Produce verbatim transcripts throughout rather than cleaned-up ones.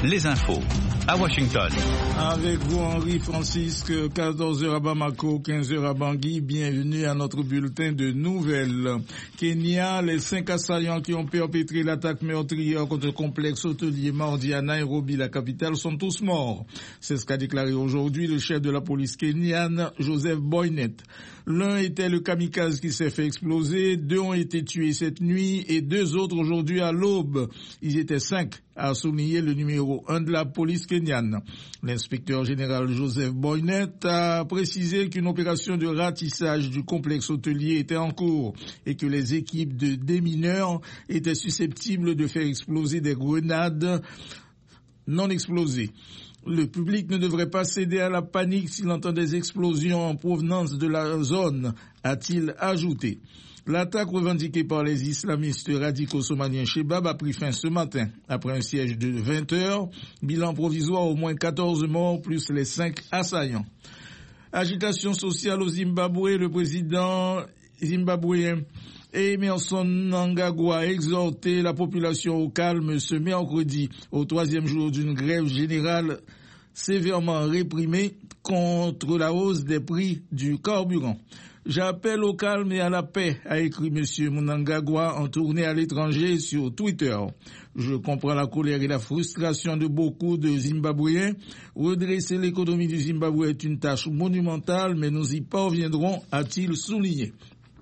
les infos à Washington. Avec vous, Henri Francisque, quatorze heures à Bamako, quinze heures à Bangui. Bienvenue à notre bulletin de nouvelles. Kenya, les cinq assaillants qui ont perpétré l'attaque meurtrière contre le complexe hôtelier mardi à Nairobi, la capitale, sont tous morts. C'est ce qu'a déclaré aujourd'hui le chef de la police kenyane, Joseph Boynet. L'un était le kamikaze qui s'est fait exploser, deux ont été tués cette nuit et deux autres aujourd'hui à l'aube. Ils étaient cinq, a souligné le numéro un de la police kenyane. L'inspecteur général Joseph Boynet a précisé qu'une opération de ratissage du complexe hôtelier était en cours et que les équipes de démineurs étaient susceptibles de faire exploser des grenades non explosées. Le public ne devrait pas céder à la panique s'il entend des explosions en provenance de la zone, a-t-il ajouté. L'attaque revendiquée par les islamistes radicaux somaliens Shebab a pris fin ce matin. Après un siège de vingt heures, bilan provisoire au moins quatorze morts plus les cinq assaillants. Agitation sociale au Zimbabwe, le président zimbabwéen Emmerson Mnangagwa a exhorté la population au calme ce mercredi, au troisième jour d'une grève générale sévèrement réprimée contre la hausse des prix du carburant. J'appelle au calme et à la paix, a écrit M. Mnangagwa en tournée à l'étranger sur Twitter. Je comprends la colère et la frustration de beaucoup de Zimbabwéens. Redresser l'économie du Zimbabwe est une tâche monumentale, mais nous y parviendrons, a-t-il souligné.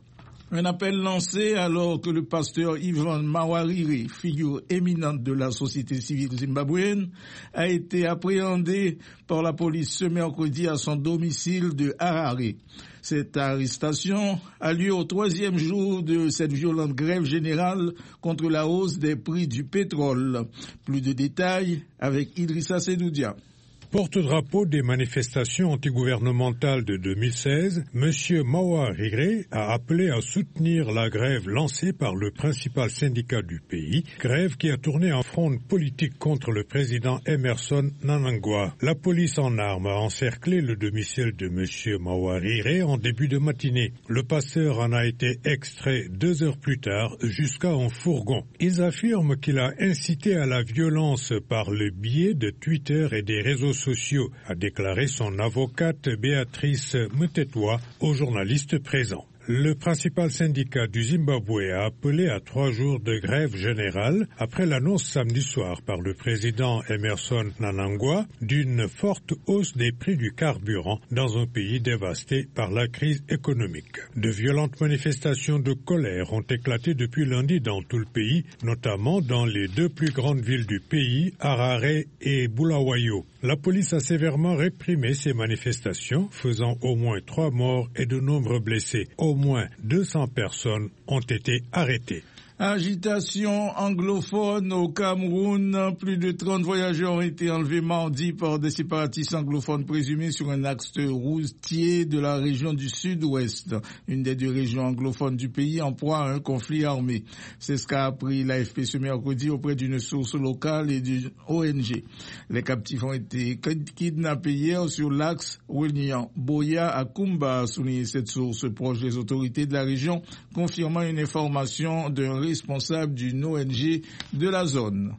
Un appel lancé alors que le pasteur Ivan Mawarire, figure éminente de la société civile zimbabwéenne, a été appréhendé par la police ce mercredi à son domicile de Harare. Cette arrestation a lieu au troisième jour de cette violente grève générale contre la hausse des prix du pétrole. Plus de détails avec Idrissa Sedoudia. Porte-drapeau des manifestations antigouvernementales de deux mille seize, M. Mawarire a appelé à soutenir la grève lancée par le principal syndicat du pays, grève qui a tourné en fronde politique contre le président Emmerson Mnangagwa. La police en armes a encerclé le domicile de M. Mawarire en début de matinée. Le pasteur en a été extrait deux heures plus tard jusqu'à un fourgon. Ils affirment qu'il a incité à la violence par le biais de Twitter et des réseaux sociaux, a déclaré son avocate Béatrice Mutetwa aux journalistes présents. Le principal syndicat du Zimbabwe a appelé à trois jours de grève générale après l'annonce samedi soir par le président Emmerson Mnangagwa d'une forte hausse des prix du carburant dans un pays dévasté par la crise économique. De violentes manifestations de colère ont éclaté depuis lundi dans tout le pays, notamment dans les deux plus grandes villes du pays, Harare et Bulawayo. La police a sévèrement réprimé ces manifestations, faisant au moins trois morts et de nombreux blessés. Au moins deux cents personnes ont été arrêtées. Agitation anglophone au Cameroun. Plus de trente voyageurs ont été enlevés mardi par des séparatistes anglophones présumés sur un axe routier de la région du sud-ouest, une des deux régions anglophones du pays en proie à un conflit armé. C'est ce qu'a appris l'A F P ce mercredi auprès d'une source locale et d'une O N G. Les captifs ont été kidnappés hier sur l'axe reliant Boya à Kumba, a souligné cette source proche des autorités de la région, confirmant une information d'un responsable d'une O N G de la zone.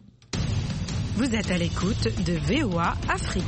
Vous êtes à l'écoute de V O A Afrique.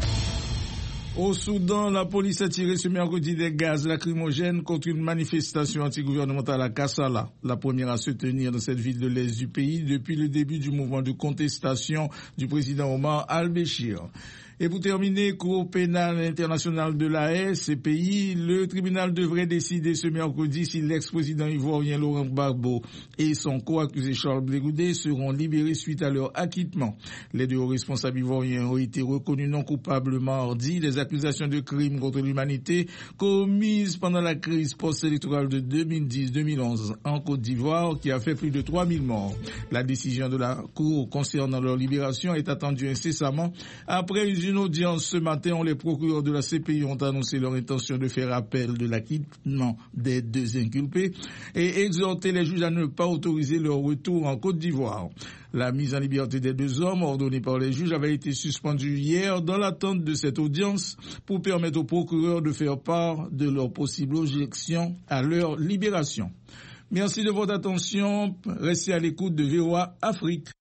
Au Soudan, la police a tiré ce mercredi des gaz lacrymogènes contre une manifestation antigouvernementale à Kassala, la première à se tenir dans cette ville de l'est du pays depuis le début du mouvement de contestation du président Omar al-Béchir. Et pour terminer, Cour pénale internationale de la Haye, C P I, le tribunal devrait décider ce mercredi si l'ex-président ivoirien Laurent Gbagbo et son co-accusé Charles Blé Goudé seront libérés suite à leur acquittement. Les deux responsables ivoiriens ont été reconnus non coupables mardi des accusations de crimes contre l'humanité commises pendant la crise post-électorale de deux mille dix deux mille onze en Côte d'Ivoire qui a fait plus de trois mille morts. La décision de la Cour concernant leur libération est attendue incessamment après une Une audience ce matin où les procureurs de la C P I ont annoncé leur intention de faire appel de l'acquittement des deux inculpés et exhorté les juges à ne pas autoriser leur retour en Côte d'Ivoire. La mise en liberté des deux hommes ordonnée par les juges avait été suspendue hier dans l'attente de cette audience pour permettre aux procureurs de faire part de leur possible objection à leur libération. Merci de votre attention. Restez à l'écoute de V O A Afrique.